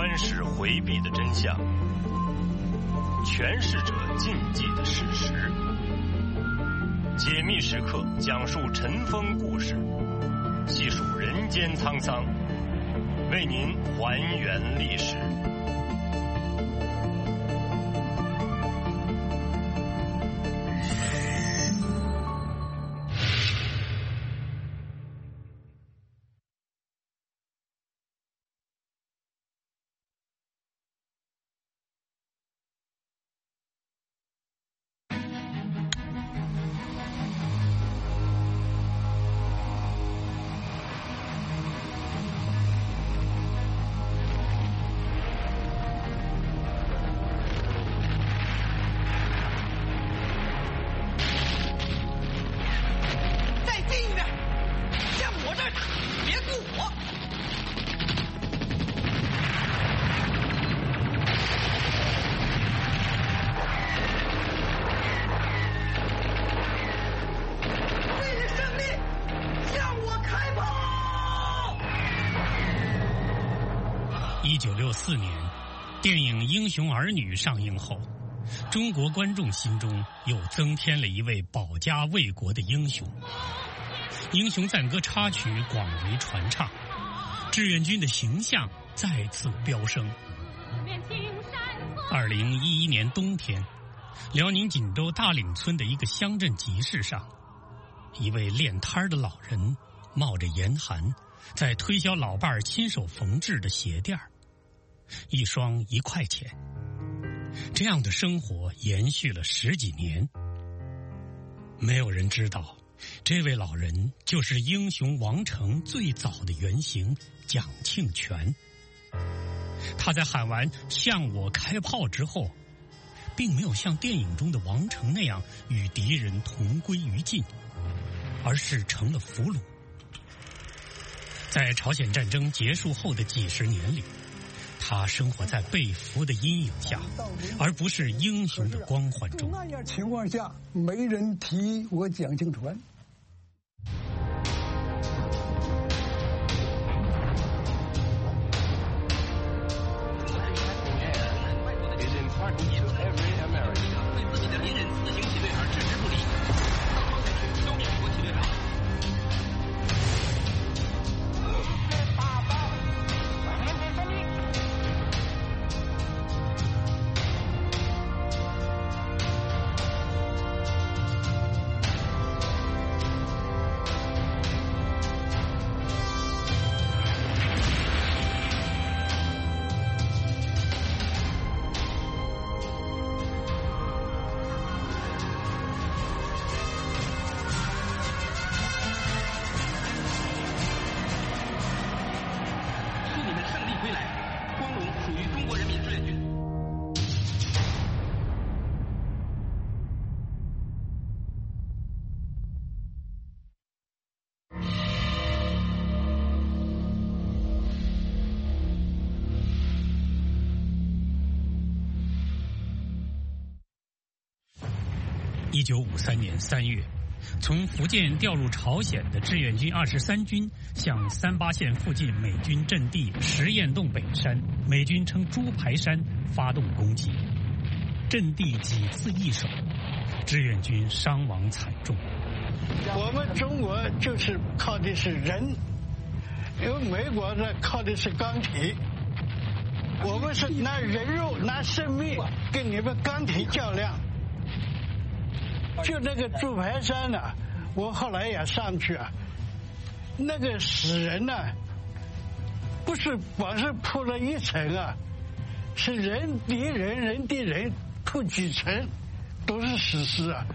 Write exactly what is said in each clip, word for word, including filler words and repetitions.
官史回避的真相，诠释者禁忌的事实。解密时刻讲述尘封故事，细数人间沧桑，为您还原历史。 一九六四年，电影《英雄儿女》上映后，中国观众心中又增添了一位保家卫国的英雄。英雄赞歌插曲广为传唱，志愿军的形象再次飙升。二零一一年冬天，辽宁锦州大岭村的一个乡镇集市上，一位练摊的老人冒着严寒，在推销老伴儿亲手缝制的鞋垫儿，一双一块钱。这样的生活延续了十几年。没有人知道，这位老人就是英雄王成最早的原型蒋庆全。他在喊完向我开炮之后，并没有像电影中的王成那样与敌人同归于尽，而是成了俘虏。在朝鲜战争结束后的几十年里，他生活在被俘的阴影下，而不是英雄的光环中。 那样情况下，没人提我蒋庆全。 对自己的敌人自行其对而置之不理，到后采取消灭国旗队长。 一九五三年三月，从福建调入朝鲜的志愿军二十三军向三八线附近美军阵地实验洞北山，美军称猪排山发动攻击，阵地几次易手，志愿军伤亡惨重。 我们中国就是靠的是人，因为美国呢靠的是钢铁，我们是拿人肉拿生命跟你们钢铁较量。就那个猪排山呢、啊，我后来也上去啊，那个死人呢、啊，不是光是铺了一层啊，是人敌人人敌人铺几层，都是死尸啊。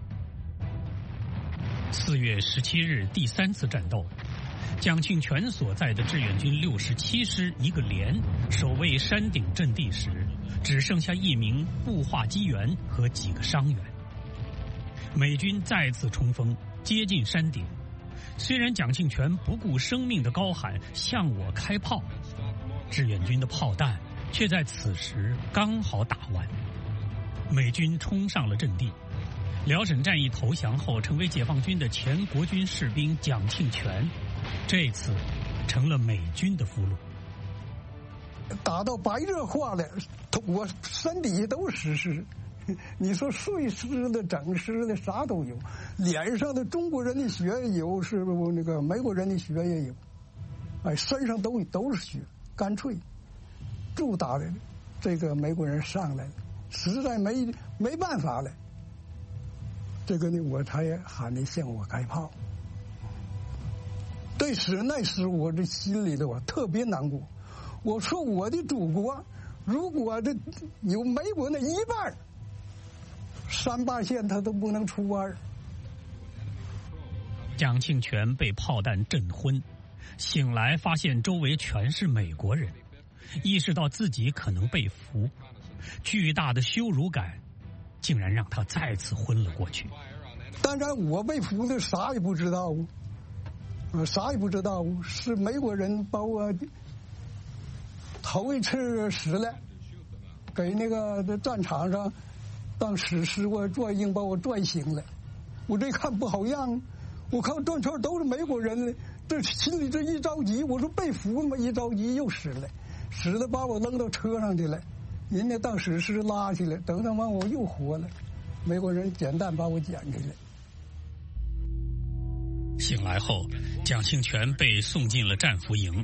四月十七日第三次战斗，蒋庆全所在的志愿军六十七师一个连守卫山顶阵地时，只剩下一名步话机员和几个伤员。美军再次冲锋，接近山顶。虽然蒋庆全不顾生命的高喊向我开炮，志愿军的炮弹却在此时刚好打完。美军冲上了阵地，辽沈战役投降后成为解放军的前国军士兵蒋庆全，这次成了美军的俘虏。 打到白热化了，我身体都湿湿。你说睡湿的、整湿的，啥都有。脸上的中国人的血也有，是不那个美国人的血也有。哎，身上都都是血，干脆就打的这个美国人上来了，实在没没办法了。这个呢，我才喊你向我开炮。对时那时我这心里头啊特别难过。我说我的祖国，如果这有美国那一半，三八线他都不能出弯。 蒋庆全被炮弹震昏，醒来发现周围全是美国人，意识到自己可能被俘，巨大的羞辱感竟然让他再次昏了过去。 当然我被俘的啥也不知道，呃，啥也不知道，是美国人把我头一次死了，给那个战场上当死尸，我拽硬把我拽醒了。我这看不好样，我看转圈都是美国人了，这心里这一着急，我说被俘嘛，一着急又死了，死了把我扔到车上去了，人家当死尸拉去了，等他完我又活了，美国人简单把我捡起来。 醒来后，蒋庆全被送进了战俘营。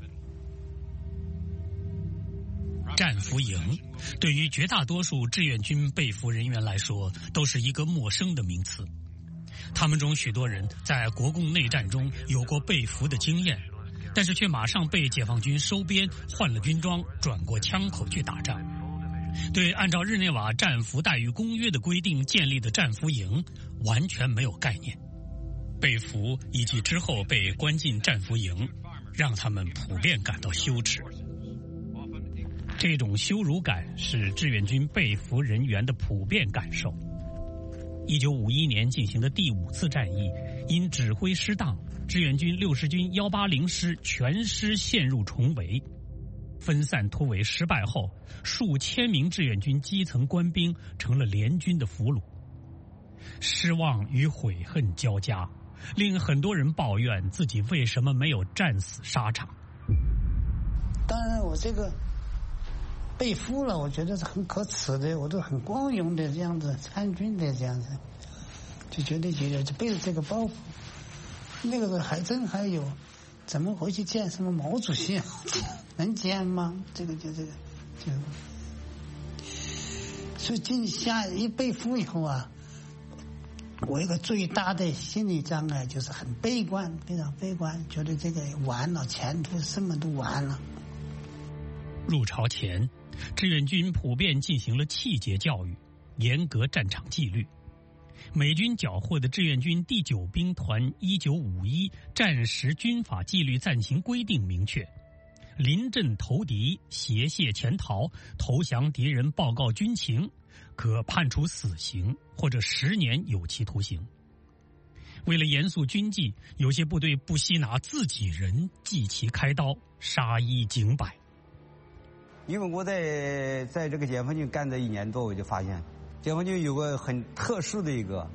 战俘营对于绝大多数志愿军被俘人员来说都是一个陌生的名词。他们中许多人在国共内战中有过被俘的经验，但是却马上被解放军收编，换了军装，转过枪口去打仗。对按照日内瓦战俘待遇公约的规定建立的战俘营完全没有概念。被俘以及之后被关进战俘营，让他们普遍感到羞耻。这种羞辱感是志愿军被俘人员的普遍感受。一九五一年进行的第五次战役，因指挥失当，志愿军六十军一八零师全师陷入重围。分散突围失败后，数千名志愿军基层官兵成了联军的俘虏。失望与悔恨交加，令很多人抱怨自己为什么没有战死沙场。 当然我这个被俘了，我觉得是很可耻的，我都很光荣的这样子参军的这样子，就觉得觉得就背着这个包袱。那个时候还真还有，怎么回去见什么毛主席？能见吗？这个就这个就，所以进下一被俘以后啊，我一个最大的心理障碍就是很悲观，非常悲观，觉得这个完了，前途什么都完了。 入朝前，志愿军普遍进行了气节教育，严格战场纪律。美军缴获的志愿军第九兵团一九五一战时军法纪律暂行规定明确：临阵投敌、挟械潜逃、投降敌人报告军情，可判处死刑或者十年有期徒刑。为了严肃军纪，有些部队不惜拿自己人祭旗开刀，杀一儆百。 因为我在在这个解放军干这一年多，我就发现解放军有个很特殊的一个，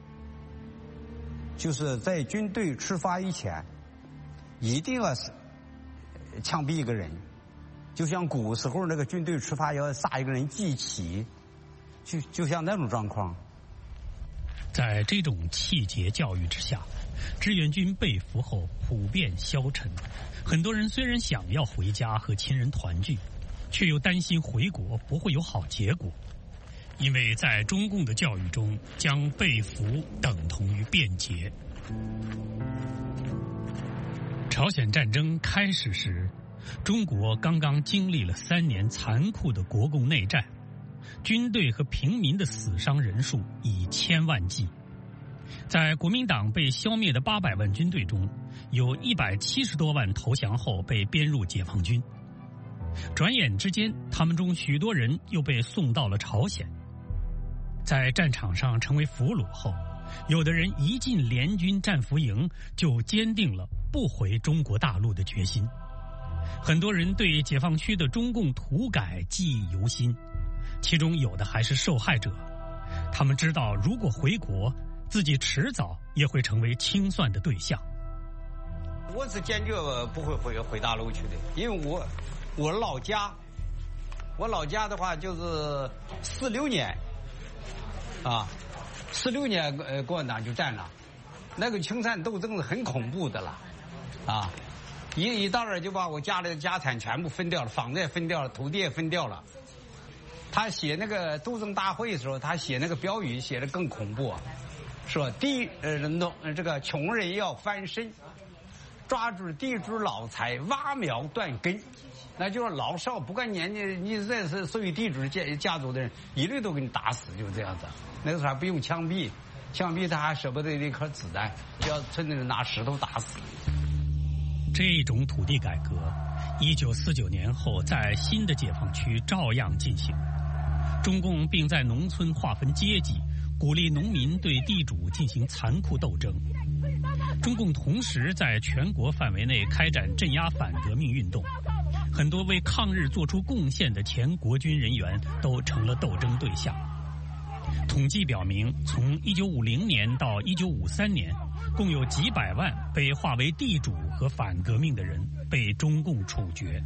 就是在军队出发以前，一定要是枪毙一个人，就像古时候那个军队出发要杀一个人祭旗，就就像那种状况。 在这种气节教育之下，志愿军被俘后普遍消沉，很多人虽然想要回家和亲人团聚，却又担心回国不会有好结果，因为在中共的教育中，将被俘等同于变节。朝鲜战争开始时，中国刚刚经历了三年残酷的国共内战，军队和平民的死伤人数以千万计。在国民党被消灭的八百万军队中，有一百七十多万投降后被编入解放军。转眼之间，他们中许多人又被送到了朝鲜。在战场上成为俘虏后，有的人一进联军战俘营就坚定了不回中国大陆的决心。很多人对解放区的中共土改记忆犹新，其中有的还是受害者。他们知道，如果回国，自己迟早也会成为清算的对象。 我是坚决不会回回大陆去的，因为我我老家，我老家的话就是四六年，啊，四六年呃共产党就占了，那个清算斗争是很恐怖的了，啊，一一到那儿就把我家里的家产全部分掉了，房子也分掉了，土地也分掉了。他写那个斗争大会的时候，他写那个标语写的更恐怖，说地呃农这个穷人要翻身，抓住地主老财，挖苗断根，那就是老少不管年纪，你这是属于地主家家族的人，一律都给你打死，就这样子。那个时候还不用枪毙，枪毙他还舍不得一颗子弹，就要村里人拿石头打死。 这种土地改革，一九四九年后在新的解放区照样进行。中共并在农村划分阶级，鼓励农民对地主进行残酷斗争。中共同时在全国范围内开展镇压反革命运动，很多为抗日做出贡献的前国军人员都成了斗争对象。统计表明，从一九五零年到一九五三年，共有几百万被划为地主和反革命的人被中共处决。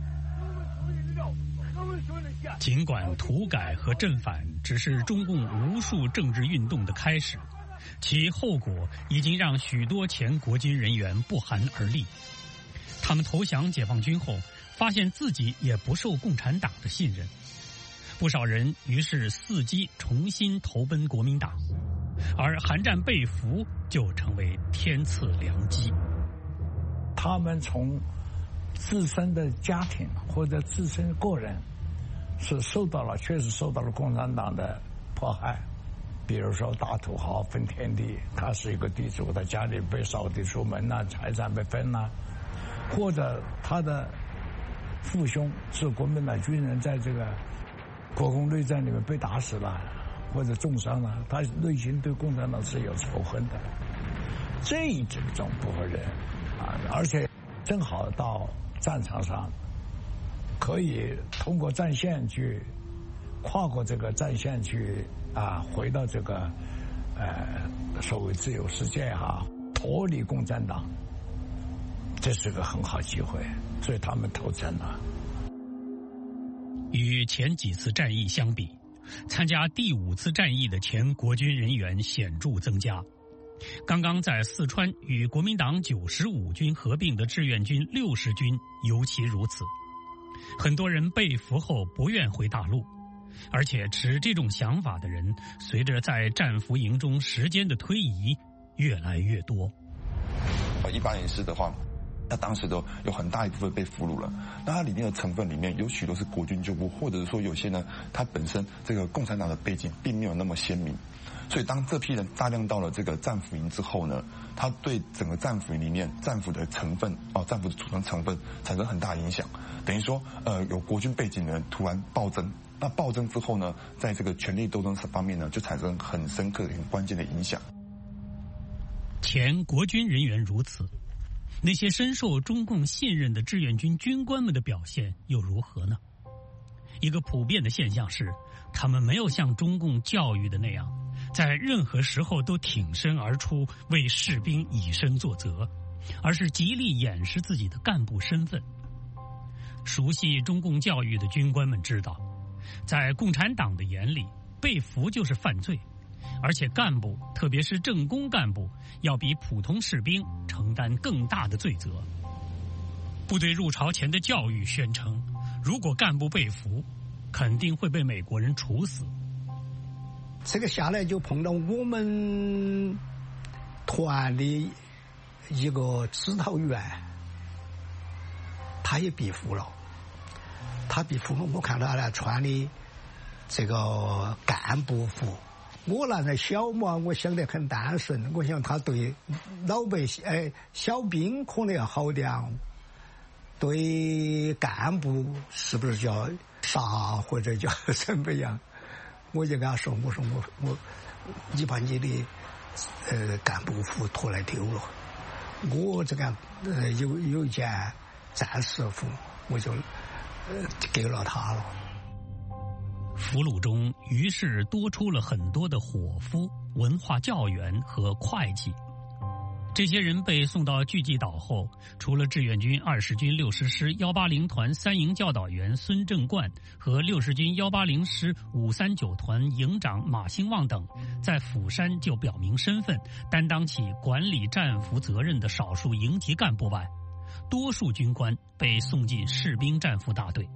尽管土改和镇反只是中共无数政治运动的开始，其后果已经让许多前国军人员不寒而栗。他们投降解放军后，发现自己也不受共产党的信任，不少人于是伺机重新投奔国民党，而韩战被俘就成为天赐良机。 他们从自身的家庭或者自身个人是受到了，确实受到了共产党的迫害。比如说大土豪分田地，他是一个地主，他家里被扫地出门呐、啊，财产被分呐、啊，或者他的父兄是国民党军人，在这个国共内战里面被打死了或者重伤了，他内心对共产党是有仇恨的。这种部分人啊，而且正好到战场上，可以通过战线去跨过这个战线去啊，回到这个呃所谓自由世界哈、啊，脱离共产党，这是个很好机会，所以他们投诚了。 与前几次战役相比，参加第五次战役的前国军人员显著增加。刚刚在四川与国民党九十五军合并的志愿军六十军尤其如此。很多人被俘后不愿回大陆，而且持这种想法的人，随着在战俘营中时间的推移，越来越多。 一八零师的话，那当时都有很大一部分被俘虏了，那它里面的成分里面有许多是国军旧部，或者是说有些呢，它本身这个共产党的背景并没有那么鲜明。所以当这批人大量到了这个战俘营之后呢，他对整个战俘营里面战俘的成分哦，战俘的组成成分产生很大影响。等于说，呃，有国军背景的人突然暴增，那暴增之后呢，在这个权力斗争方面呢，就产生很深刻、很关键的影响。 前国军人员如此，那些深受中共信任的志愿军军官们的表现又如何呢？一个普遍的现象是，他们没有像中共教育的那样，在任何时候都挺身而出，为士兵以身作则，而是极力掩饰自己的干部身份。熟悉中共教育的军官们知道，在共产党的眼里，被俘就是犯罪，而且干部，特别是政工干部，要比普通士兵承担更大的罪责。部队入朝前的教育宣称，如果干部被俘，肯定会被美国人处死。 这个下来就碰到我们团的一个指导员，他也被俘了。他被俘了，我看他呢穿的这个干部服。我那在小嘛，我想得很单纯，我想他对老百姓哎小兵可能要好点，对干部是不是叫杀或者叫怎么样？我就跟他说，我说我我你把你的呃干部服脱来丢了，我这个呃有有一件战士服，我就呃给了他了。 俘虏中于是多出了很多的伙夫、文化教员和会计。 这些人被送到巨济岛后，除了志愿军二十军六十师幺八零团三营教导员孙正冠和六十军幺八零师五三九团营长马兴旺等在釜山就表明身份，担当起管理战俘责任的少数营级干部外，多数军官被送进士兵战俘大队。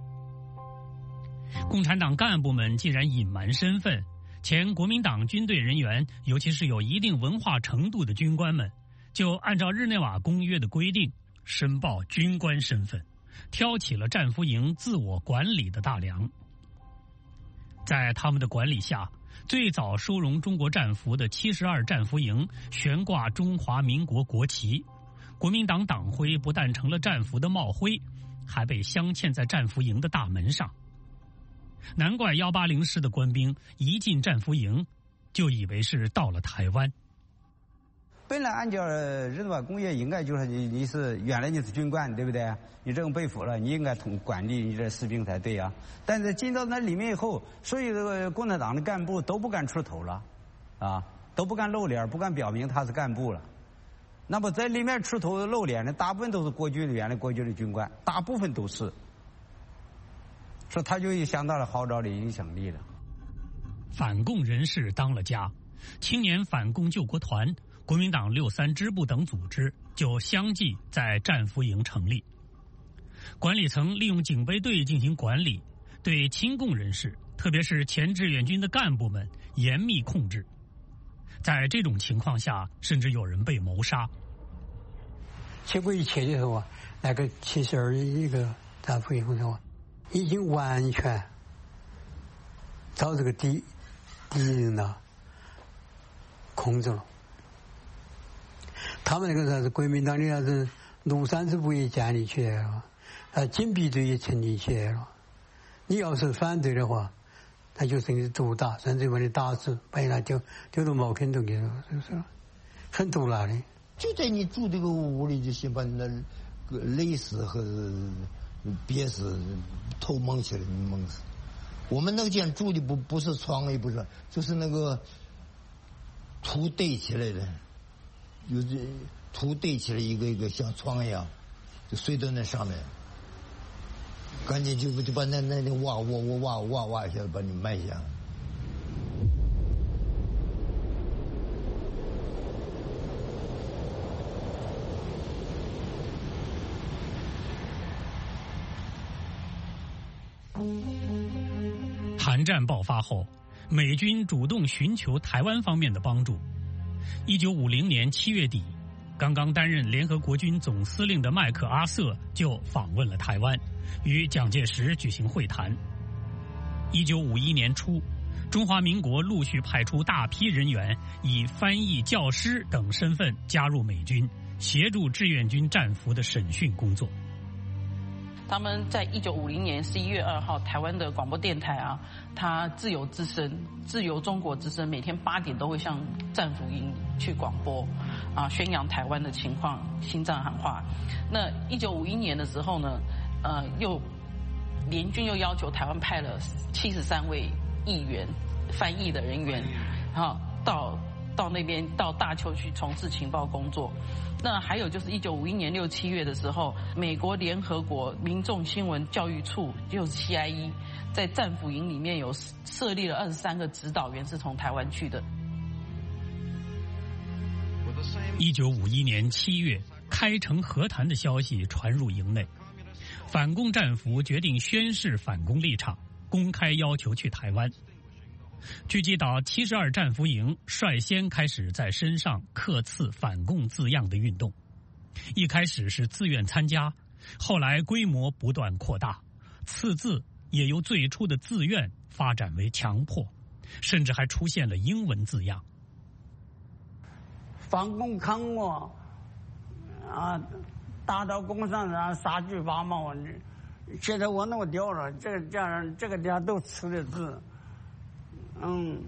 共产党干部们既然隐瞒身份，前国民党军队人员，尤其是有一定文化程度的军官们，就按照日内瓦公约的规定申报军官身份，挑起了战俘营自我管理的大梁。在他们的管理下，最早收容中国战俘的七十二战俘营悬挂中华民国国旗，国民党党徽不但成了战俘的帽徽，还被镶嵌在战俘营的大门上。难怪幺八零师的官兵一进战俘营，就以为是到了台湾。 本来按照日内瓦公约，应该就是你你是原来你是军官，对不对？你这种被俘了，你应该统管理你这士兵才对啊。但是进到那里面以后，所有的共产党的干部都不敢出头了，啊，都不敢露脸，不敢表明他是干部了。那么在里面出头露脸的，大部分都是国军的原来国军的军官，大部分都是。说他就相当了号召的影响力了。 反共人士当了家，青年反共救国团、国民党六三支部等组织就相继在战俘营成立。管理层利用警备队进行管理，对亲共人士，特别是前志愿军的干部们严密控制。在这种情况下，甚至有人被谋杀。 结果一切的时候啊，那个七十二一个战俘营的话，已经完全遭这个敌敌人呢控制了。他们那个啥是国民党的啥是庐山支部也建立起来了，啊，警备队也成立起来了。你要是反对的话，他就是你毒打，甚至把你打死，把你丢丢到茅坑洞里头，是不是？很毒辣的。 就在你住这个屋里，就先把你的勒死和憋死，头蒙起来蒙死。我们那个间住的不不是床也不是，就是那个土堆起来的，有这土堆起来一个一个像床一样，就睡到那上面。赶紧就就把那那那挖挖挖挖挖挖一下，把你埋下。 韩战爆发后，美军主动寻求台湾方面的帮助。一九五零年七月底，刚刚担任联合国军总司令的麦克阿瑟就访问了台湾，与蒋介石举行会谈。一九五一年初，中华民国陆续派出大批人员，以翻译、教师等身份加入美军，协助志愿军战俘的审讯工作。 他们在一九五零年十一月二号，台湾的广播电台啊，它自由之声、自由中国之声，每天八点都会向战俘营去广播，啊，宣扬台湾的情况，心脏喊话。那一九五一年的时候呢，呃，又联军又要求台湾派了七十三位议员、翻译的人员，啊，到到那边到大邱去从事情报工作。那还有就是一九五一年六七月的时候，美国联合国民众新闻教育处就是 C I E 在战俘营里面有设立了二十三个指导员是从台湾去的。 一九五一年七月，开城和谈的消息传入营内，反共战俘决定宣示反共立场，公开要求去台湾。聚集岛七十二战俘营率先开始在身上刻刺反共字样的运动，一开始是自愿参加，后来规模不断扩大，刺字也由最初的自愿发展为强迫，甚至还出现了英文字样。 反共抗我啊，打倒共产党，杀巨八毛。现在我弄掉了，这个这样这个地方都刺的字。嗯，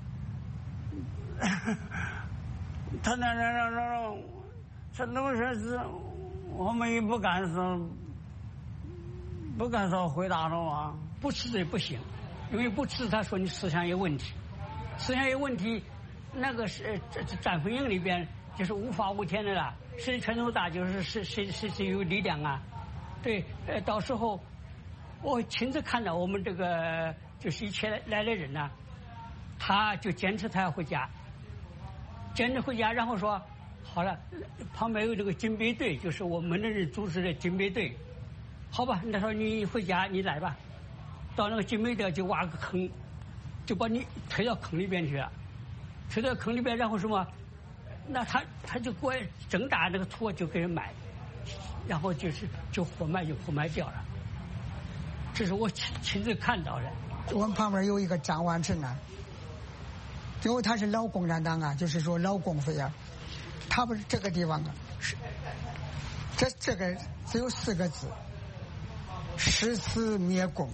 他那那那那，这那么些事，我们也不敢说，不敢说回答了嘛。 不吃也不行，因为不吃，他说你思想有问题，思想有问题，那个是这这战俘营里边就是无法无天的了。谁拳头大，就是谁谁谁谁有力量啊。对，呃，到时候我亲自看到我们这个就是一切来的人呢、啊，他就坚持他要回家，坚持回家，然后说好了，旁边有这个警备队，就是我们的人组织的警备队。好吧，那时候你回家，你来吧。到那个警备队就挖个坑，就把你推到坑里边去了。推到坑里边，然后什么？那他他就过来挣扎那个土就给人卖，然后就是就活埋就活埋掉了。这是我亲亲自看到的。 我们旁边有一个张万成啊，因为他是老共产党啊，就是说老共匪啊。他不是这个地方啊，是这这个只有四个字：誓死灭共。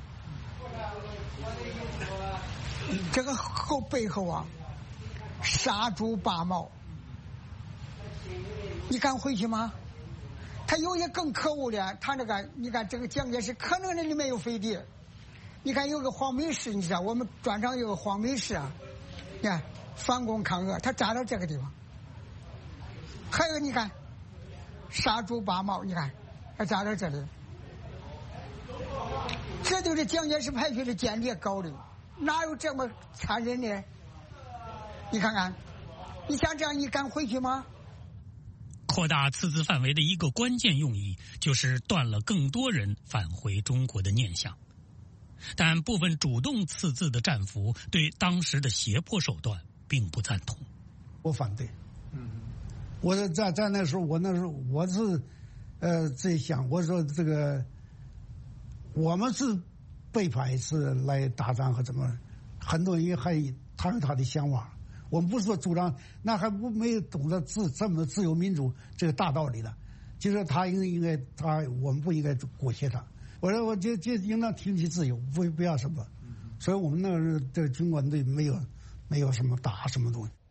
这个后背后啊，杀猪拔毛。你敢回去吗？他有些更可恶的，他那个你看这个蒋介石可能那里面有飞碟。你看有个黄梅市，你知道我们专场有个黄梅市啊，你看反共抗俄，他扎到这个地方。还有你看杀猪拔毛，你看还扎到这里。这就是蒋介石派去的间谍搞的，哪有这么残忍的？你看看，你像这样，你敢回去吗？ 扩大刺字范围的一个关键用意，就是断了更多人返回中国的念想。但部分主动刺字的战俘对当时的胁迫手段并不赞同。 我反对。嗯，我在在那时候，我那时候我是，呃，在想，我说这个，我们是被派是来打仗和怎么，很多人还他有他的想法。我们不是说主张，那还不没有懂得自这么自由民主这个大道理了。就是他应应该他我们不应该裹挟他。我说我就就应当听其自由，不不要什么。所以我们那个这军管队没有没有什么打什么东西。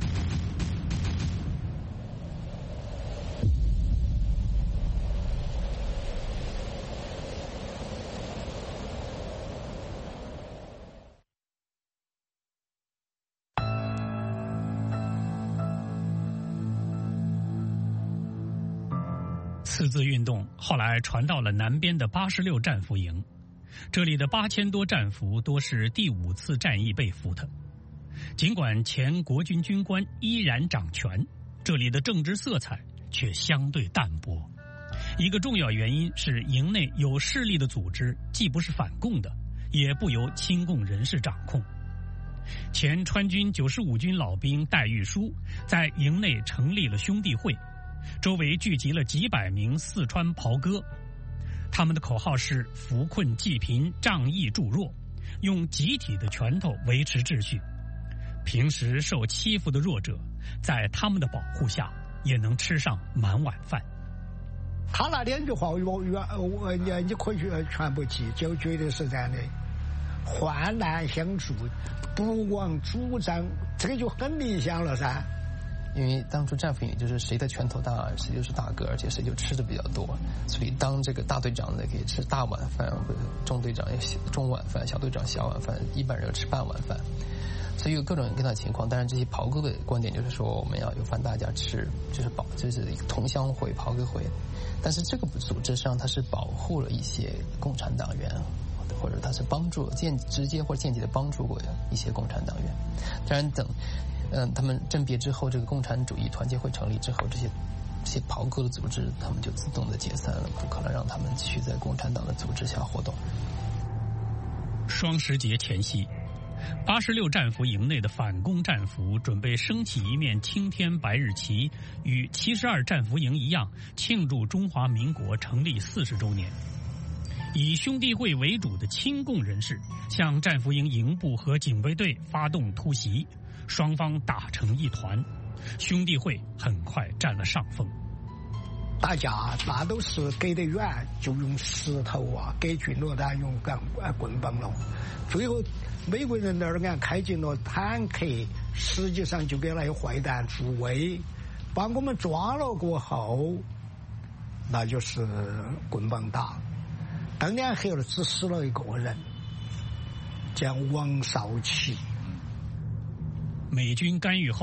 刺字运动后来传到了南边的八十六战俘营，这里的八千多战俘多是第五次战役被俘的。尽管前国军军官依然掌权，这里的政治色彩却相对淡薄。一个重要原因是营内有势力的组织既不是反共的，也不由亲共人士掌控。前川军九十五军老兵戴玉书在营内成立了兄弟会，周围聚集了几百名四川袍哥，他们的口号是扶困济贫，仗义助弱，用集体的拳头维持秩序。平时受欺负的弱者在他们的保护下也能吃上满碗饭。 他那两句话我我你你可以全部记，就绝对是这样的，患难相助，不忘主张，这个就很明显了噻。 因为当初战俘营就是谁的拳头大，谁就是大哥，而且谁就吃的比较多，所以当这个大队长呢可以吃大碗饭，或者中队长中碗饭，小队长小碗饭，一般人吃半碗饭，所以有各种各样的情况。当然，这些袍哥的观点就是说，我们要有饭大家吃，就是保，就是同乡会、袍哥会。但是这个组织上，它是保护了一些共产党员，或者它是帮助间直接或间接的帮助过一些共产党员。当然，等。嗯，他们政别之后，这个共产主义团结会成立之后，这些这些袍哥的组织，他们就自动的解散了，不可能让他们继续在共产党的组织下活动。 双十节前夕，八十六战俘营内的反共战俘准备升起一面青天白日旗，与七十二战俘营一样，庆祝中华民国成立四十周年。以兄弟会为主的亲共人士向战俘营营部和警备队发动突袭。双方打成一团，兄弟会很快占了上风。 大家那都是隔得远就用石头啊，隔近了他用棍棍棒了。最后美国人那儿俺开进了坦克，实际上就给那些坏蛋助威，把我们抓了过后，那就是棍棒打。当年黑了只死了一个人，叫王少奇。 美军干预后，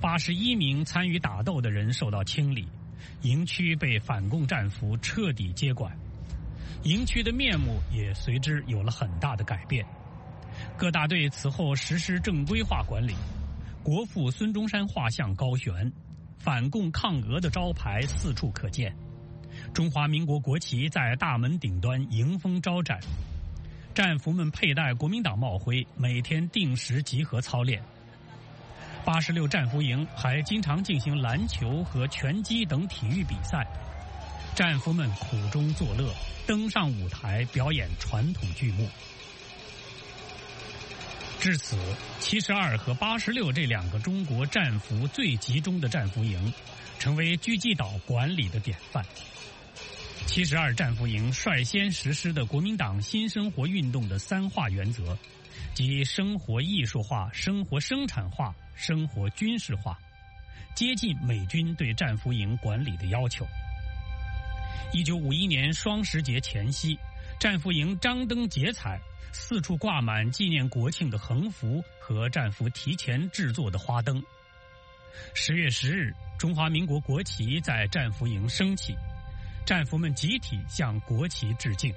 八十一名参与打斗的人受到清理，营区被反共战俘彻底接管，营区的面目也随之有了很大的改变。各大队此后实施正规化管理，国父孙中山画像高悬，反共抗俄的招牌四处可见，中华民国国旗在大门顶端迎风招展，战俘们佩戴国民党帽徽，每天定时集合操练。八十六战俘营还经常进行篮球和拳击等体育比赛，战俘们苦中作乐，登上舞台表演传统剧目。至此，七十二和八十六这两个中国战俘最集中的战俘营，成为狙击岛管理的典范。七十二战俘营率先实施的国民党新生活运动的三化原则，即生活艺术化、生活生产化、生活军事化，接近美军对战俘营管理的要求。一九五一年双十节前夕，战俘营张灯结彩，四处挂满纪念国庆的横幅和战俘提前制作的花灯。十月十日，中华民国国旗在战俘营升起，战俘们集体向国旗致敬。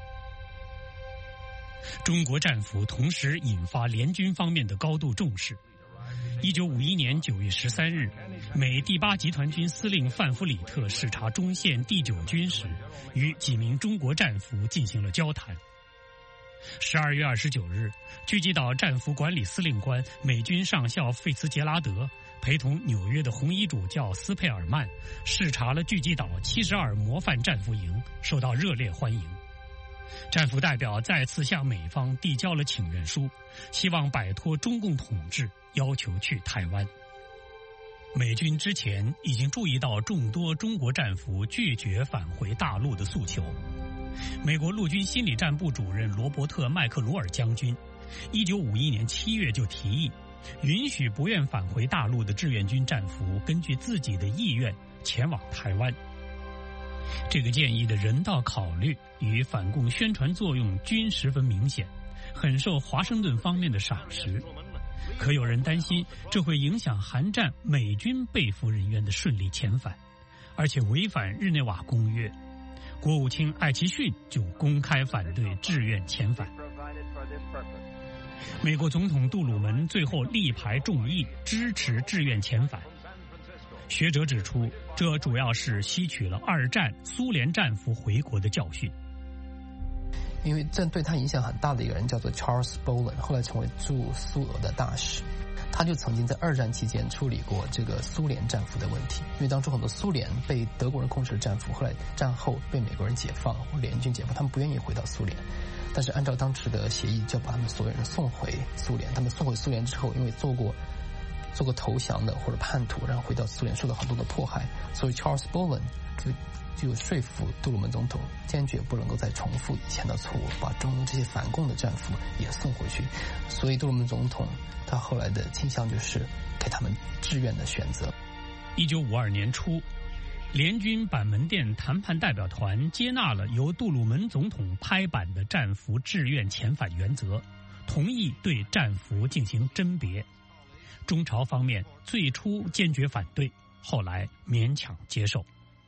中国战俘同时引发联军方面的高度重视。一九五一年九月十三日，美第八集团军司令范弗里特视察中线第九军时，与几名中国战俘进行了交谈。十二月二十九日，狙击岛战俘管理司令官美军上校费茨杰拉德陪同纽约的红衣主教斯佩尔曼视察了狙击岛七十二模范战俘营，受到热烈欢迎。战俘代表再次向美方递交了请愿书，希望摆脱中共统治，要求去台湾。美军之前已经注意到众多中国战俘拒绝返回大陆的诉求。美国陆军心理战部主任罗伯特·麦克鲁尔将军一九五一年七月就提议，允许不愿返回大陆的志愿军战俘根据自己的意愿前往台湾。这个建议的人道考虑与反共宣传作用均十分明显，很受华盛顿方面的赏识。可有人担心这会影响韩战美军被俘人员的顺利遣返，而且违反日内瓦公约。国务卿艾奇逊就公开反对志愿遣返。美国总统杜鲁门最后力排众议支持志愿遣返。学者指出，这主要是吸取了二战苏联战俘回国的教训。 因为这对他影响很大的一个人叫做 Charles Bolin， 后来成为驻苏俄的大使。他就曾经在二战期间处理过这个苏联战俘的问题，因为当初很多苏联被德国人控制的战俘，后来战后被美国人解放或联军解放，他们不愿意回到苏联，但是按照当时的协议，就把他们所有人送回苏联。他们送回苏联之后，因为做过做过投降的或者叛徒，然后回到苏联受到很多的迫害，所以 Charles Bolin 就就说服杜鲁门总统坚决不能够再重复以前的错误，把中这些反共的战俘也送回去。所以杜鲁门总统他后来的倾向就是给他们志愿的选择。 一九五二年初，联军板门店谈判代表团接纳了由杜鲁门总统拍板的战俘志愿遣返原则，同意对战俘进行甄别。中朝方面最初坚决反对，后来勉强接受。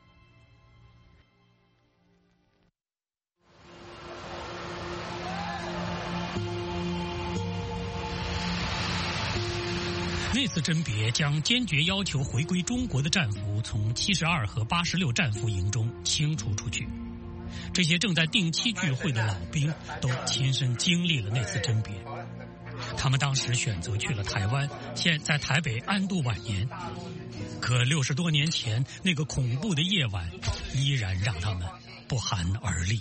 那次甄别将坚决要求回归中国的战俘从七十二和八十六战俘营中清除出去。这些正在定期聚会的老兵都亲身经历了那次甄别。他们当时选择去了台湾，现在台北安度晚年。可六十多年前那个恐怖的夜晚，依然让他们不寒而栗。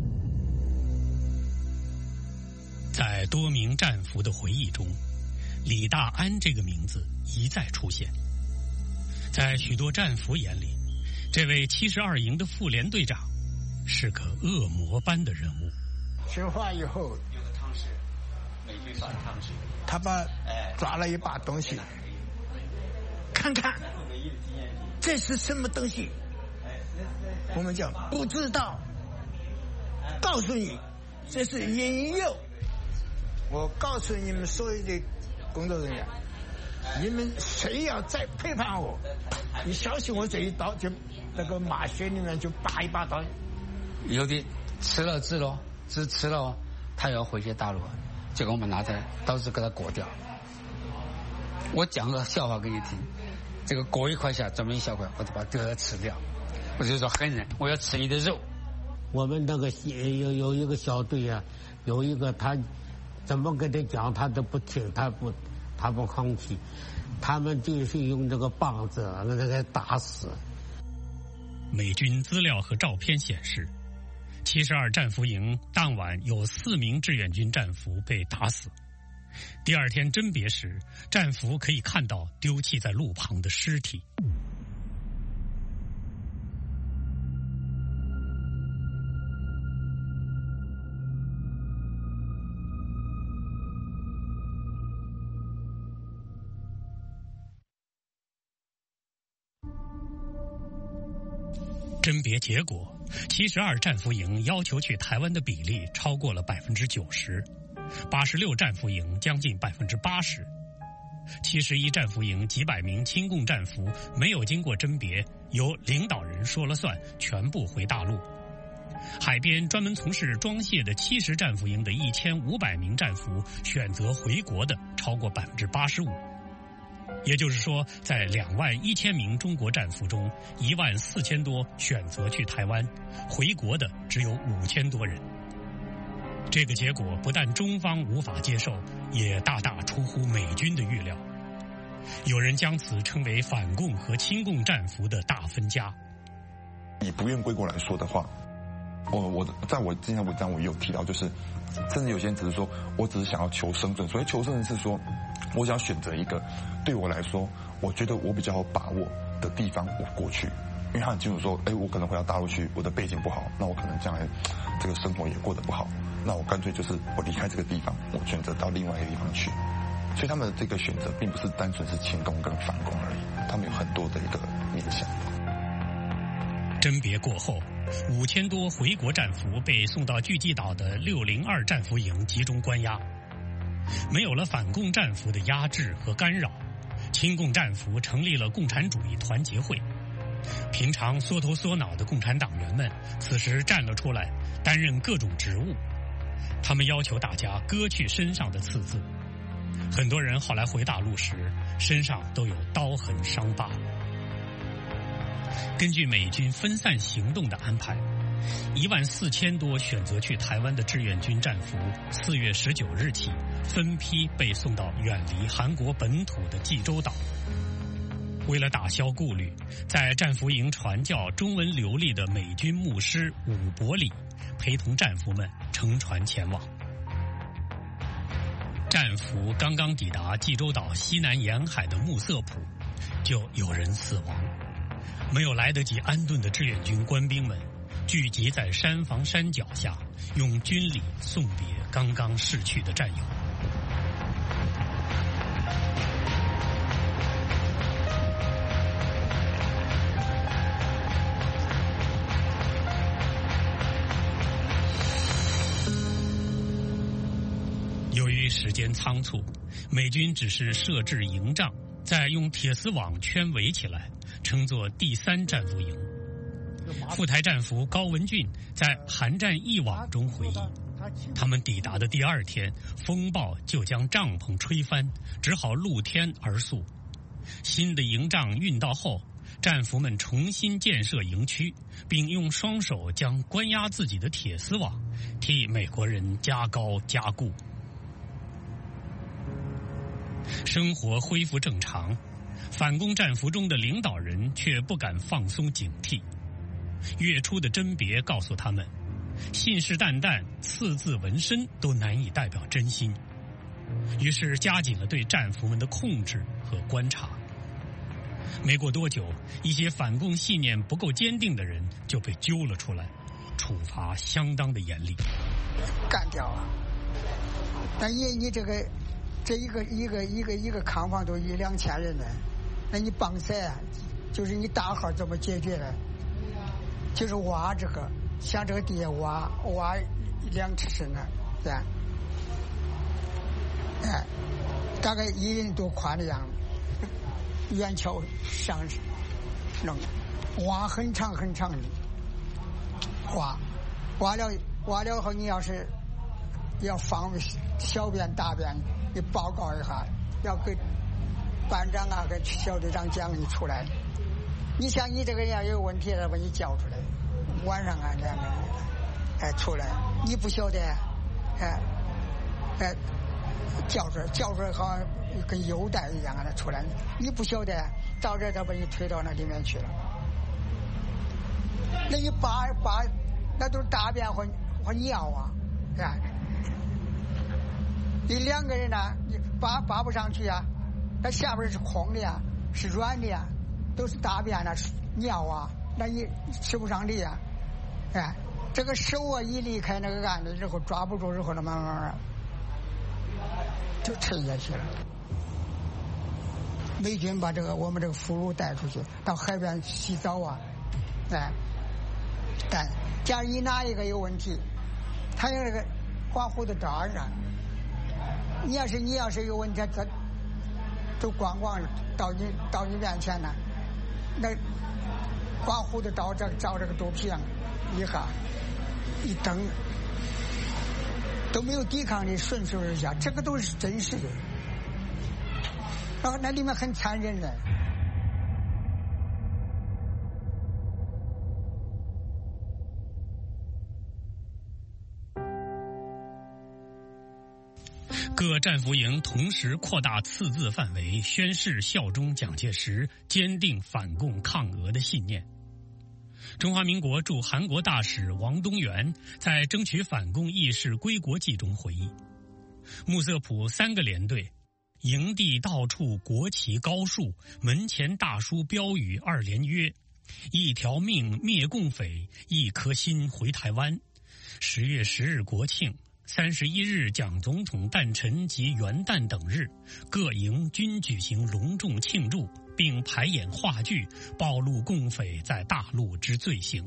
在多名战俘的回忆中，李大安这个名字一再出现。在许多战俘眼里，这位七十二营的副连队长是个恶魔般的人物。 吃饭以后， 有个汤匙，美军把汤匙， 他把抓了一把东西，看看这是什么东西？我们讲不知道，告诉你，这是引诱。我告诉你们所有的工作人员， 你们谁要再背叛我，你小心我这一刀就那个马血里面就拔一把刀。 有的吃了治了，只吃了他要回去大陆，结果我们拿着刀子给他割掉。我讲个笑话给你听，这个割一块下这么一小块，我就把它吃掉。我就说狠人，我要吃你的肉。 我们那个有有一个小队啊，有一个他怎么跟他讲他都不听，他不他不吭气，他们就是用这个棒子那个打死。 美军资料和照片显示，七十二战俘营当晚有四名志愿军战俘被打死。第二天甄别时，战俘可以看到丢弃在路旁的尸体。甄别结果，七十二战俘营要求去台湾的比例超过了百分之九十，八十六战俘营将近百分之八十，七十一战俘营几百名亲共战俘没有经过甄别，由领导人说了算，全部回大陆。海边专门从事装卸的七十战俘营的一千五百名战俘选择回国的超过百分之八十五。也就是说，在两万一千名中国战俘中，一万四千多选择去台湾，回国的只有五千多人。这个结果不但中方无法接受，也大大出乎美军的预料。有人将此称为反共和亲共战俘的大分家。 以不愿归国来说的话，我我在我之前的文章我也有提到，就是甚至有些人只是说我只是想要求生存，所以求生存是说我想选择一个对我来说我觉得我比较有把握的地方我过去，因为他很清楚说，哎，我可能回到大陆去，我的背景不好，那我可能将来这个生活也过得不好，那我干脆就是我离开这个地方，我选择到另外一个地方去。所以他们的这个选择并不是单纯是亲共跟反共而已，他们有很多的一个面向。 甄别过后，五千多回国战俘被送到巨济岛的六零二战俘营集中关押。没有了反共战俘的压制和干扰，亲共战俘成立了共产主义团结会。平常缩头缩脑的共产党员们此时站了出来，担任各种职务。他们要求大家割去身上的刺字，很多人后来回大陆时身上都有刀痕伤疤。根据美军分散行动的安排，一万四千多选择去台湾的志愿军战俘，四月十九日起分批被送到远离韩国本土的济州岛。为了打消顾虑，在战俘营传教中文流利的美军牧师伍伯里陪同战俘们乘船前往。战俘刚刚抵达济州岛西南沿海的木色浦，就有人死亡。没有来得及安顿的志愿军官兵们聚集在山房山脚下，用军礼送别刚刚逝去的战友。由于时间仓促，美军只是设置营帐，再用铁丝网圈围起来，称作第三战俘营。赴台战俘高文俊在《韩战忆往》中回忆，他们抵达的第二天，风暴就将帐篷吹翻，只好露天而宿。新的营帐运到后，战俘们重新建设营区，并用双手将关押自己的铁丝网替美国人加高加固。生活恢复正常，反共战俘中的领导人却不敢放松警惕。月初的甄别告诉他们，信誓旦旦刺字纹身都难以代表真心，于是加紧了对战俘们的控制和观察。没过多久，一些反共信念不够坚定的人就被揪了出来，处罚相当的严厉。 干掉啊！那你你这个这一个一个一个一个康房都一两千人呢，那你帮谁啊？就是你大号怎么解决呢？就是挖这个，像这个地下挖挖两尺深呢，对吧？哎，大概一人多宽的样子， 远桥上弄，挖很长很长的，挖挖了挖了后，你要是要放小便大便，你报告一下，要给班长啊跟小队长讲，你出来。你像你这个要有问题了，把你叫出来，晚上啊这样的，哎出来，你不晓得，哎哎叫出来，叫出来好像跟邮袋一样啊，出来，你不晓得，到这就把你推到那里面去了。那你扒扒，那都是大便和和尿啊，是吧？你两个人呢，你扒扒不上去啊，它下边是空的呀，是软的呀。都是大便啊、尿啊，那你吃不上力啊！哎，这个手啊一离开那个案子之后，抓不住之后，那慢慢慢就沉下去了。美军把这个我们这个俘虏带出去，到海边洗澡啊，哎，但假如你哪一个有问题，他有那个刮胡子招儿啊，你要是你要是有问题，他都咣咣到你到你面前呢。那刮胡子照这照这个肚皮上一下一蹬都没有抵抗力，顺手而下，这个都是真实的。然后那里面很残忍的。 各战俘营同时扩大刺字范围，宣誓效忠蒋介石，坚定反共抗俄的信念。中华民国驻韩国大使王东元在争取反共义士归国记中回忆，木色浦三个连队，营地到处国旗高树，门前大书标语二连曰：一条命灭共匪，一颗心回台湾。十月十日国庆，三十一日蒋总统诞辰及元旦等日，各营均举行隆重庆祝，并排演话剧，暴露共匪在大陆之罪行。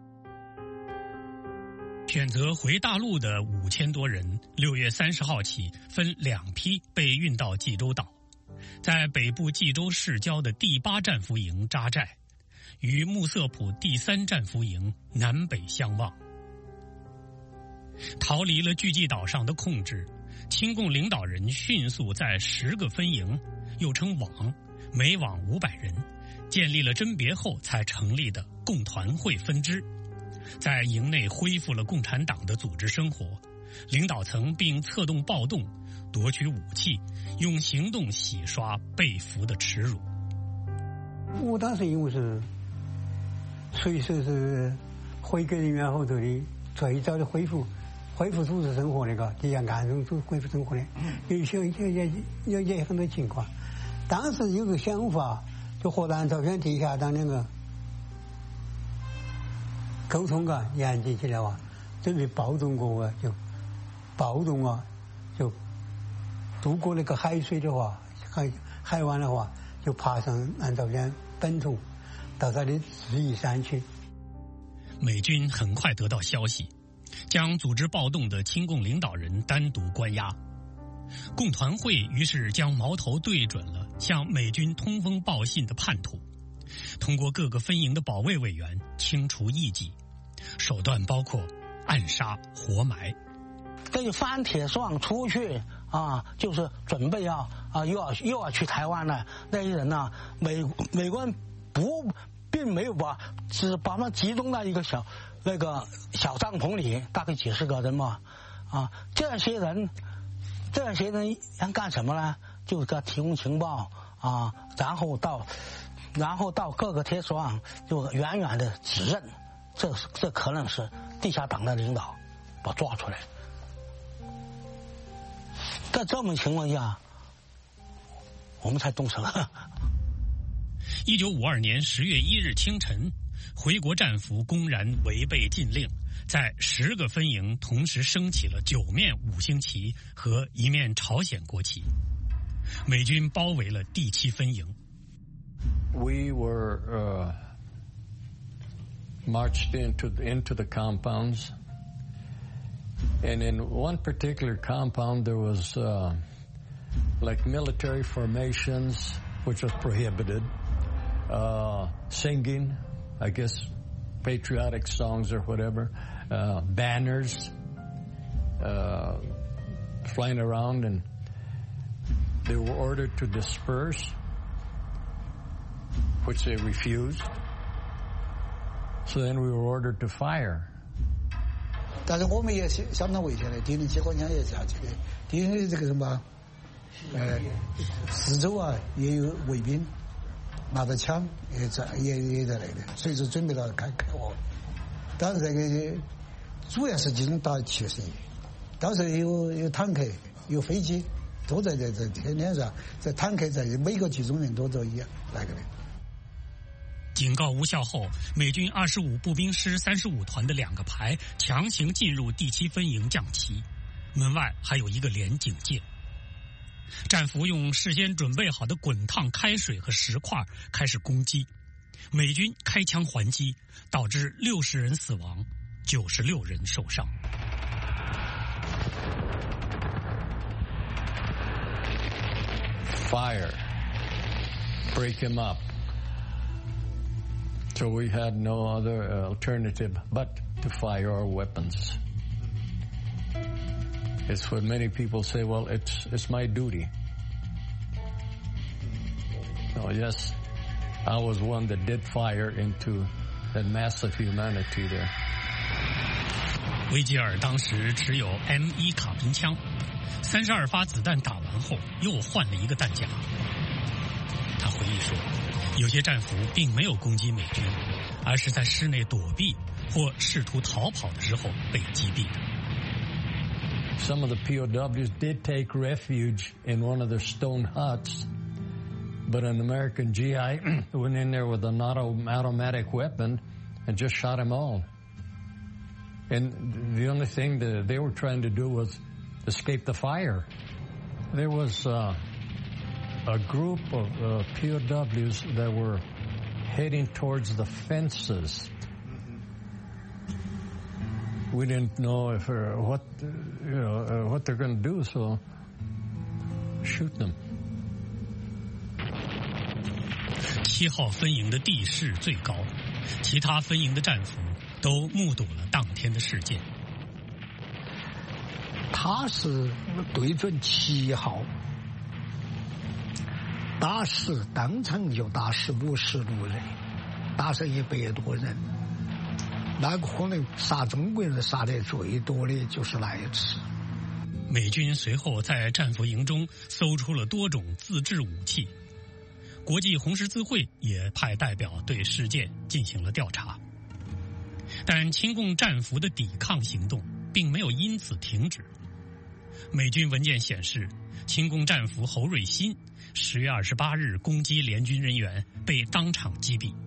选择回大陆的五千多人，六月三十号起分两批被运到济州岛，在北部济州市郊的第八战俘营扎寨，与木色浦第三战俘营南北相望。逃离了巨济岛上的控制，亲共领导人迅速在十个分营，又称网，每网五百人，建立了甄别后才成立的共团会分支，在营内恢复了共产党的组织生活，领导层并策动暴动，夺取武器，用行动洗刷被俘的耻辱。 我当时因为是所以说是回归人员后头的最早的恢复恢复组织生活那个，就像暗中组恢复生活的，有些也也也也很多情况。当时有个想法，就和蓝朝鲜地下党两个沟通啊，严谨起来哇，准备暴动过啊，就暴动啊，就渡过那个海水的话，海海湾的话，就爬上蓝朝鲜本土，到他的自义山去。 美军很快得到消息，将组织暴动的亲共领导人单独关押。共团会于是将矛头对准了向美军通风报信的叛徒，通过各个分营的保卫委员清除异己，手段包括暗杀、活埋。 这就翻铁霜出去啊，就是准备要啊又要又要去台湾了。那些人呢、啊，美美国人不并没有把，只把他们集中在一个小那个小帐篷里，大概几十个人嘛，啊，这些人。这些人想干什么呢？就给他提供情报啊，然后到，然后到各个铁窗就远远的指认，这这可能是地下党的领导，把抓出来。在这么情况下，我们才动手。 一九五二年十月一日清晨，回国战俘公然违背禁令。在十个分营同时升起了九面五星旗和一面朝鲜国旗，美军包围了第七分营。 We were uh, marched into into the compounds, and in one particular compound there was uh, like military formations which was prohibited. Uh, singing, I guess, patriotic songs or whatever. Uh, banners, uh, flying around, and they were ordered to disperse, which they refused. So then we were ordered to fire. 但是我们也相相当危险的，敌人机关枪也下去的，敌人的这个什么，呃，四周啊也有卫兵，拿着枪也在也也在那里，随时准备到开开火。当时这个主要是集中打七十一，当时有有坦克、有飞机，都在这这天天上，这坦克在每个集中营都都一样那个的。 警告无效后，美军二十五步兵师三十五团的两个排强行进入第七分营降旗，门外还有一个连警戒。战俘用事先准备好的滚烫开水和石块开始攻击，美军开枪还击，导致六十人死亡，九十六人受伤。 Fire, break him up. So we had no other alternative but to fire our weapons. It's what many people say, well, it's, it's my duty. Oh, yes, I was one that did fire into that mass of humanity there. 维吉尔当时持有 M 一 卡宾枪，三十二发子弹打完后又换了一个弹夹。他回忆说，有些战俘并没有攻击美军，而是在室内躲避或试图逃跑的时候被击毙的。 Some of the P O Ws did take refuge in one of their stone huts, but an American G I went in there with an auto automatic weapon and just shot them all. And the only thing that they were trying to do was escape the fire. There was uh, a group of uh, P O Ws that were heading towards the fences. We didn't know if uh, what you know uh, what they're going to do, so shoot them. 七号分营的地势最高，其他分营的战俘都目睹了当天的事件。 他是对准七号，打死当场就打死五十多人，打死一百多人。那个可能杀中国人杀的最多的就是那一次。 美军随后在战俘营中搜出了多种自制武器，国际红十字会也派代表对事件进行了调查。但亲共战俘的抵抗行动并没有因此停止。美军文件显示，亲共战俘侯瑞新十月二十八日攻击联军人员，被当场击毙。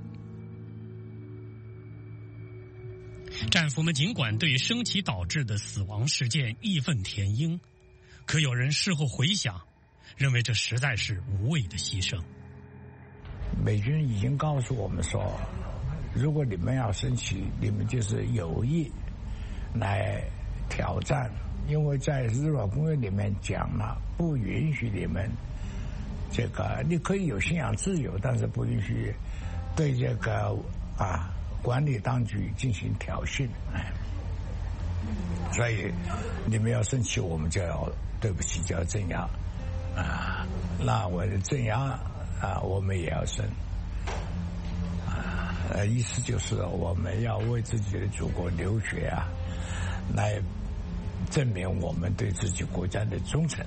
战俘们尽管对升旗导致的死亡事件义愤填膺，可有人事后回想，认为这实在是无谓的牺牲。 美军已经告诉我们说，如果你们要升旗，你们就是有意来挑战，因为在日落公约里面讲了，不允许你们这个，你可以有信仰自由，但是不允许对这个啊管理当局进行挑衅。哎，所以你们要升旗，我们就要对不起，就要镇压啊。那我的镇压啊，我们也要升。呃，意思就是我们要为自己的祖国流血啊，来证明我们对自己国家的忠诚。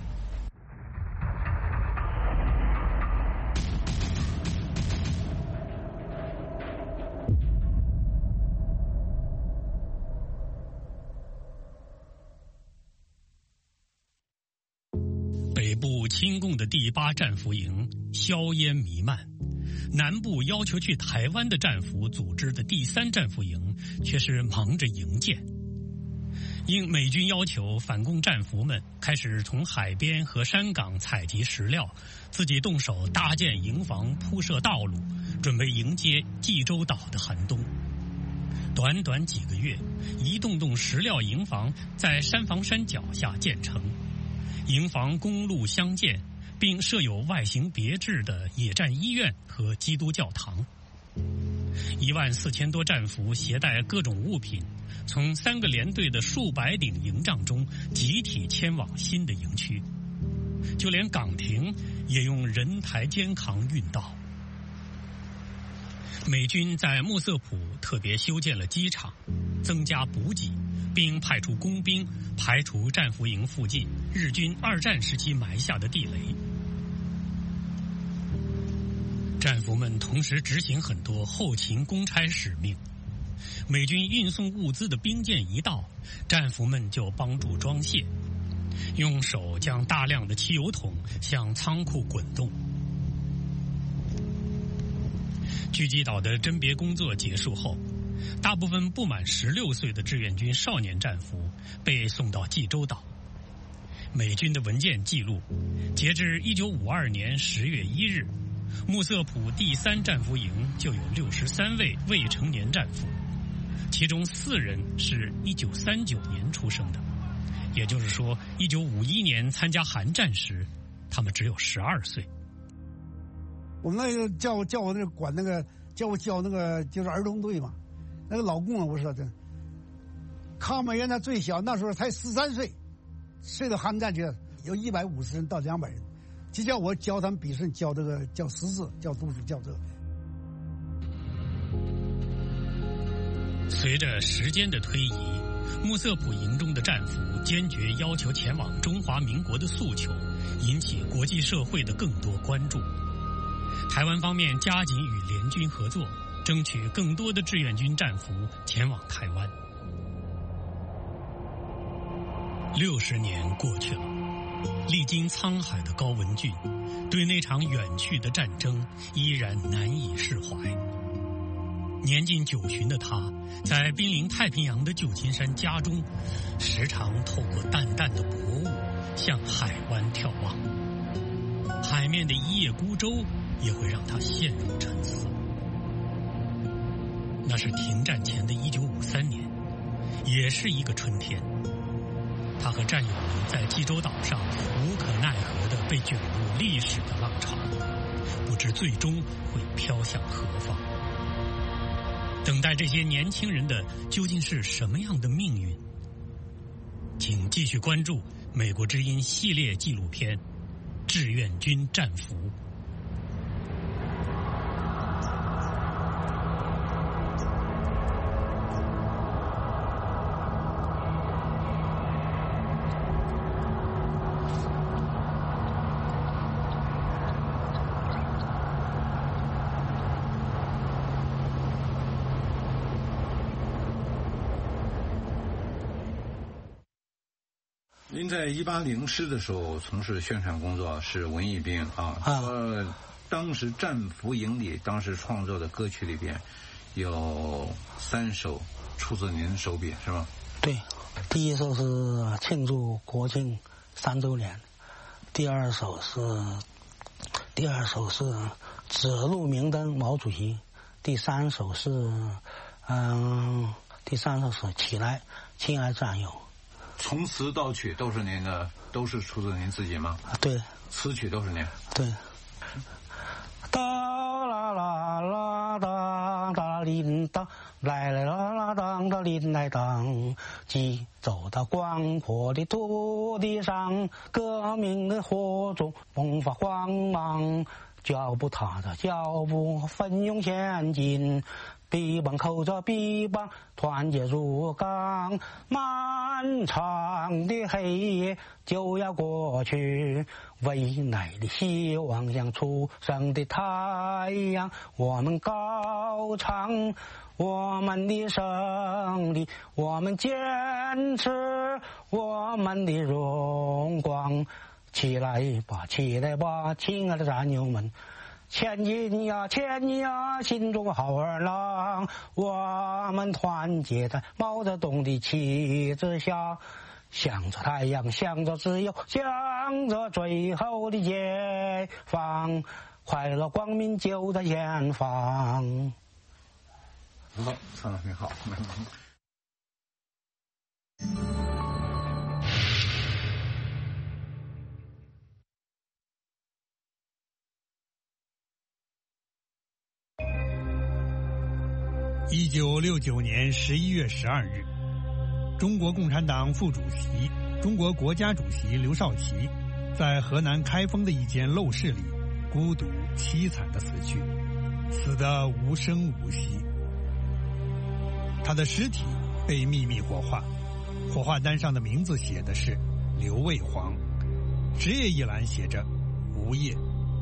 北部亲共的第八战俘营硝烟弥漫，南部要求去台湾的战俘组织的第三战俘营却是忙着营建。应美军要求，反共战俘们开始从海边和山岗采集石料，自己动手搭建营房，铺设道路，准备迎接济州岛的寒冬。短短几个月，一栋栋石料营房在山房山脚下建成，营房公路相间， 并设有外形别致的野战医院和基督教堂。一万四千多战俘携带各种物品，从三个连队的数百顶营帐中集体迁往新的营区，就连岗亭也用人抬肩扛运到。美军在穆瑟普特别修建了机场，增加补给，并派出工兵排除战俘营附近日军二战时期埋下的地雷。战俘们同时执行很多后勤公差使命。美军运送物资的兵舰一到，战俘们就帮助装卸，用手将大量的汽油桶向仓库滚动。狙击岛的甄别工作结束后，大部分不满十六岁的志愿军少年战俘被送到济州岛。美军的文件记录，截至一九五二年十月一日，穆瑟普第三战俘营就有六十三位未成年战俘，其中四人是一九三九年出生的，也就是说，一九五一年参加韩战时，他们只有十二岁。 我们那个叫我叫我那管那个叫我教那个就是儿童队嘛，那个老公啊，我说的，抗美援朝最小那时候才十三岁，睡到韩战去有一百五十人到两百人，就叫我教他们笔试，教这个教识字，教读书，教这个。 随着时间的推移，穆瑟普营中的战俘坚决要求前往中华民国的诉求，引起国际社会的更多关注。台湾方面加紧与联军合作，争取更多的志愿军战俘前往台湾。六十年过去了，历经沧海的高文俊对那场远去的战争依然难以释怀。年近九旬的他，在濒临太平洋的旧金山家中，时常透过淡淡的薄雾向海湾眺望。海面的一叶孤舟也会让他陷入沉思。那是停战前的一九五三年，也是一个春天。他和战友们在济州岛上无可奈何地被卷入历史的浪潮，不知最终会飘向何方。等待这些年轻人的究竟是什么样的命运？请继续关注美国之音系列纪录片《志愿军战俘》。 您在一八零师的时候从事宣传工作，是文艺兵啊。 啊。 呃，当时战俘营里当时创作的歌曲里边，有三首出自您手笔，是吗？ 对，第一首是庆祝国庆三周年，第二首是第二首是指路明灯毛主席，第三首是嗯，第三首是起来，亲爱战友。 从词到曲都是您的，都是出自您自己吗？ 对， 词曲都是您。 对。哒啦啦啦当哒铃当，来来啦啦当哒铃来当，即走到广阔的土地上，革命的火种迸发光芒，脚步踏着脚步奋勇前进。臂膀扣着臂膀，团结如钢。漫长的黑夜就要过去，未来的希望像初升的太阳。我们高唱我们的胜利，我们坚持我们的荣光。起来吧，起来吧，亲爱的战友们！前进呀，前进呀，心中好儿郎！我们团结在毛泽东的旗帜下，向着太阳，向着自由，向着最后的解放。快乐光明就在前方。 好，唱得挺好。 一九六九年十一月十二日，中国共产党副主席、中国国家主席刘少奇在河南开封的一间陋室里孤独凄惨地死去，死得无声无息。他的尸体被秘密火化，火化单上的名字写的是刘卫煌，职业一栏写着无业。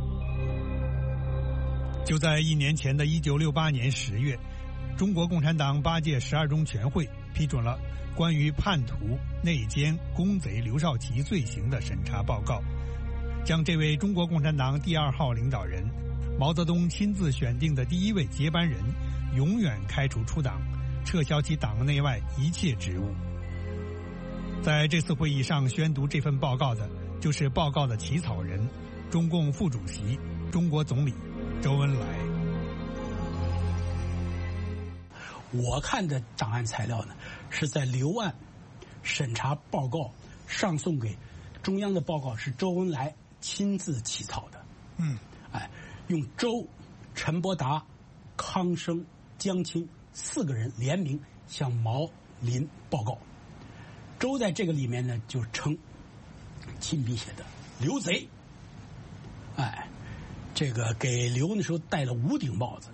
就在一年前的一九六八年十月，中国共产党八届十二中全会批准了关于叛徒、内奸、公贼刘少奇罪行的审查报告，将这位中国共产党第二号领导人、毛泽东亲自选定的第一位接班人永远开除出党，撤销其党内外一切职务。在这次会议上宣读这份报告的，就是报告的起草人、中共副主席、中国总理周恩来。 我看的档案材料呢，是在留案审查报告上送给中央的报告是周恩来亲自起草的。 嗯， 哎，用周、陈伯达、康生、江青四个人联名向毛林报告。周在这个里面呢，就称亲笔写的刘贼。哎，这个给刘那时候戴了五顶帽子。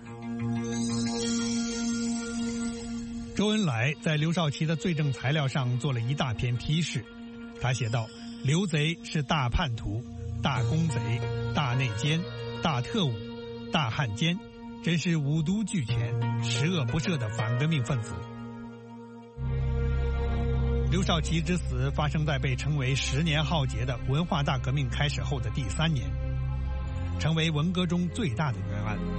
周恩来在刘少奇的罪证材料上做了一大篇批示，他写道：刘贼是大叛徒、大公贼、大内奸、大特务、大汉奸，真是五毒俱全、十恶不赦的反革命分子。刘少奇之死发生在被称为十年浩劫的文化大革命开始后的第三年，成为文革中最大的冤案。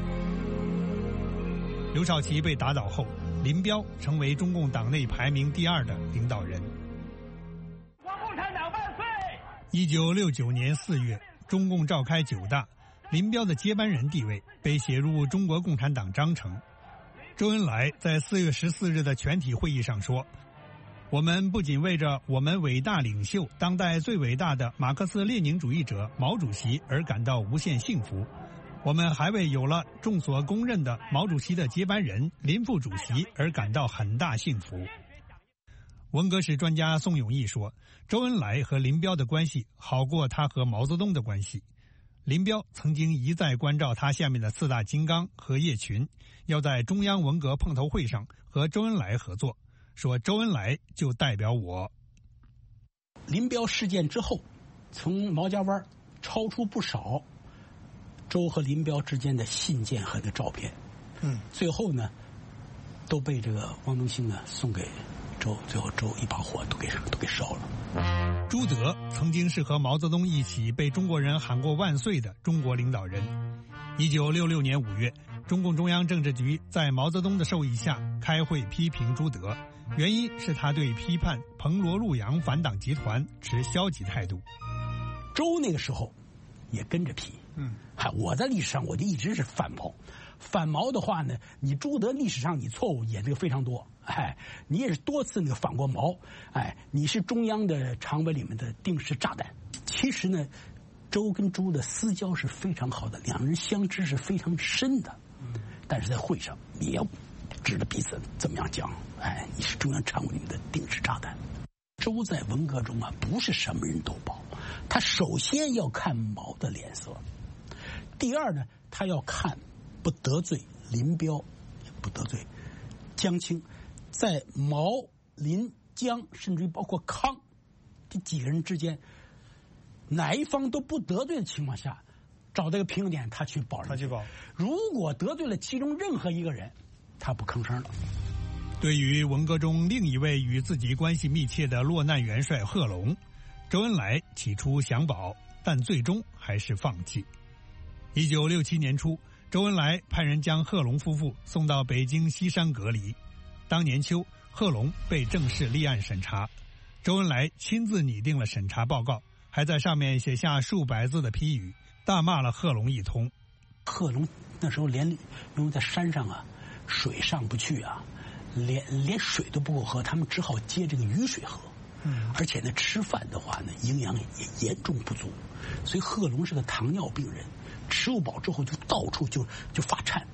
刘少奇被打倒后，林彪成为中共党内排名第二的领导人。 中国共产党万岁！ 一九六九年四月，中共召开九大，林彪的接班人地位被写入中国共产党章程。周恩来在四月十四日的全体会议上说：我们不仅为着我们伟大领袖、当代最伟大的马克思列宁主义者毛主席而感到无限幸福，我们还为有了众所公认的毛主席的接班人林副主席而感到很大幸福。文革史专家宋永毅说，周恩来和林彪的关系好过他和毛泽东的关系。林彪曾经一再关照他下面的四大金刚和叶群，要在中央文革碰头会上和周恩来合作，说周恩来就代表我。 林彪事件之后，从毛家湾超出不少周和林彪之间的信件和的照片， 嗯， 最后呢，都被这个汪东兴呢送给周，最后周一把火都给都给烧了。 朱德曾经是和毛泽东一起被中国人喊过万岁的中国领导人。一九六六年五月，中共中央政治局在毛泽东的授意下开会批评朱德，原因是他对批判彭罗陆杨反党集团持消极态度。 周那个时候也跟着批。 嗯， 嗨，我在历史上我就一直是反毛，反毛的话呢，你朱德历史上你错误也这个非常多，哎，你也是多次那个反过毛，哎，你是中央的常委里面的定时炸弹。其实呢，周跟朱的私交是非常好的，两人相知是非常深的，但是在会上也要指着彼此怎么样讲，哎，你是中央常委里面的定时炸弹。周在文革中啊，不是什么人都保，他首先要看毛的脸色。第二呢，他要看不得罪林彪，也不得罪江青，在毛、林、江，甚至于包括康这几个人之间，哪一方都不得罪的情况下，找到一个平衡点，他去保人。 他去保。 如果得罪了其中任何一个人，他不吭声了。 对于文革中另一位与自己关系密切的落难元帅贺龙，周恩来起初想保，但最终还是放弃。一九六七年初，周恩来派人将贺龙夫妇送到北京西山隔离。当年秋，贺龙被正式立案审查，周恩来亲自拟定了审查报告，还在上面写下数百字的批语，大骂了贺龙一通。 贺龙那时候连因为在山上啊，水上不去啊，连连水都不够喝，他们只好接这个雨水喝。嗯，而且呢，吃饭的话呢，营养也严重不足，所以贺龙是个糖尿病人，吃不饱之后就到处就就发颤，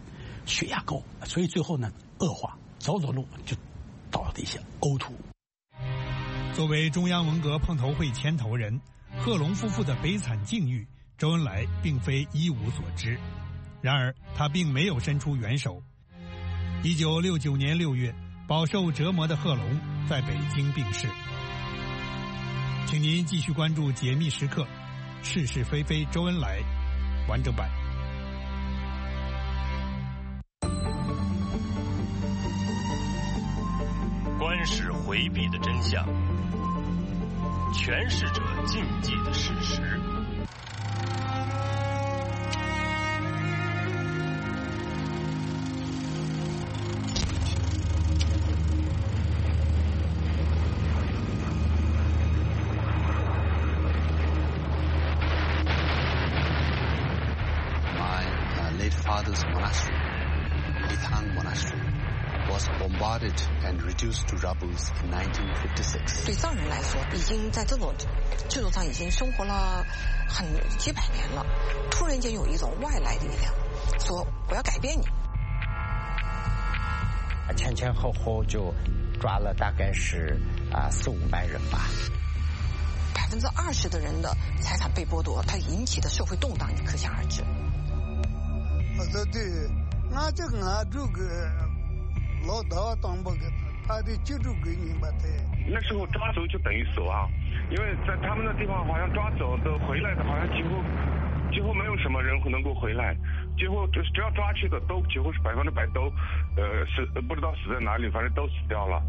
血压高，所以最后呢恶化，走走路就倒地下呕吐。 作为中央文革碰头会牵头人，贺龙夫妇的悲惨境遇，周恩来并非一无所知。然而他并没有伸出援手。一九六九年六月，饱受折磨的贺龙在北京病逝。请您继续关注《解密时刻》，是是非非周恩来完整版。 官史回避的真相，诠释者禁忌的事实。 Father's monastery, Lithang Monastery, was bombarded and reduced to rubble in nineteen fifty-six. 对藏人来说，已经在这种制度上已经生活了很几百年了，突然间有一种外来的力量，说我要改变你。 前前后后就抓了大概是啊四五百人吧。 百分之二十的人的财产被剥夺，它引起的社会动荡，你可想而知。 我说对，俺这个俺这个老大当不个，他的居住给你吧的。 那时候抓走就等于死亡，因为在他们的地方好像抓走的回来的，好像几乎几乎没有什么人能够回来，几乎只只要抓去的都几乎是百分之百都，呃死不知道死在哪里，反正都死掉了。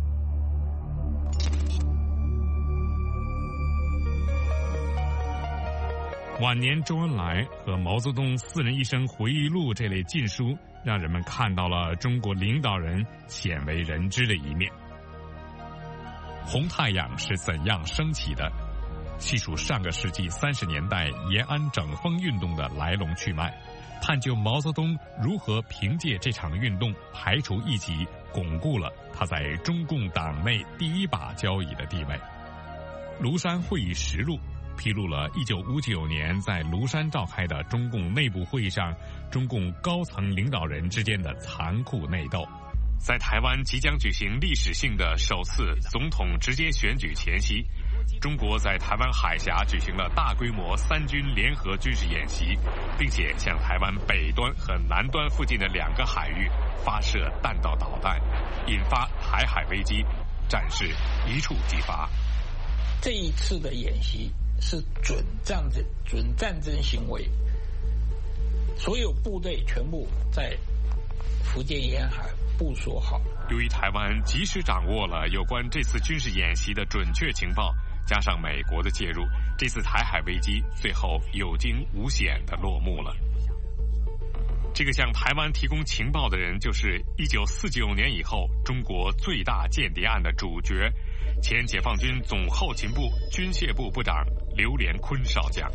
晚年周恩来和毛泽东四人一生回忆录这类禁书，让人们看到了中国领导人鲜为人知的一面。红太阳是怎样升起的？细数上个世纪三十年代延安整风运动的来龙去脉，探究毛泽东如何凭借这场运动排除异己，巩固了他在中共党内第一把交椅的地位。庐山会议实录披露了一九五九年在庐山召开的中共内部会议上，中共高层领导人之间的残酷内斗。在台湾即将举行历史性的首次总统直接选举前夕，中国在台湾海峡举行了大规模三军联合军事演习，并且向台湾北端和南端附近的两个海域发射弹道导弹，引发台海危机，战事一触即发。 这一次的演习是准战争、准战争行为，所有部队全部在福建沿海部署好。 由于台湾及时掌握了有关这次军事演习的准确情报，加上美国的介入，这次台海危机最后有惊无险地落幕了。这个向台湾提供情报的人，就是一九四九年以后中国最大间谍案的主角，前解放军总后勤部军械部部长刘连坤少将。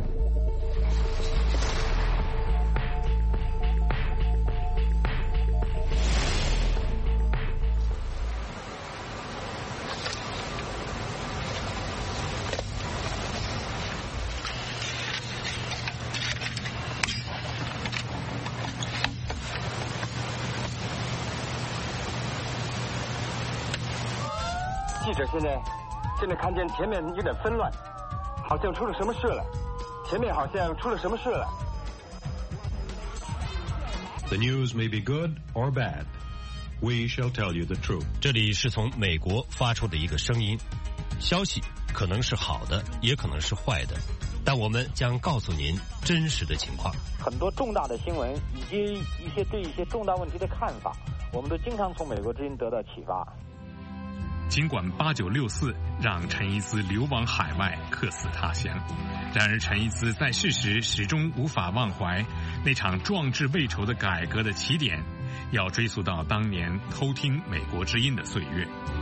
记者现在现在看见前面有点纷乱，好像出了什么事了，前面好像出了什么事了。 The news may be good or bad. We shall tell you the truth. 这里是从美国发出的一个声音，消息可能是好的，也可能是坏的，但我们将告诉您真实的情况。 很多重大的新闻以及一些对一些重大问题的看法，我们都经常从美国之音得到启发。 尽管八九六四让陈逸资流亡海外，客死他乡，然而陈逸资在世时始终无法忘怀那场壮志未酬的改革的起点，要追溯到当年偷听美国之音的岁月。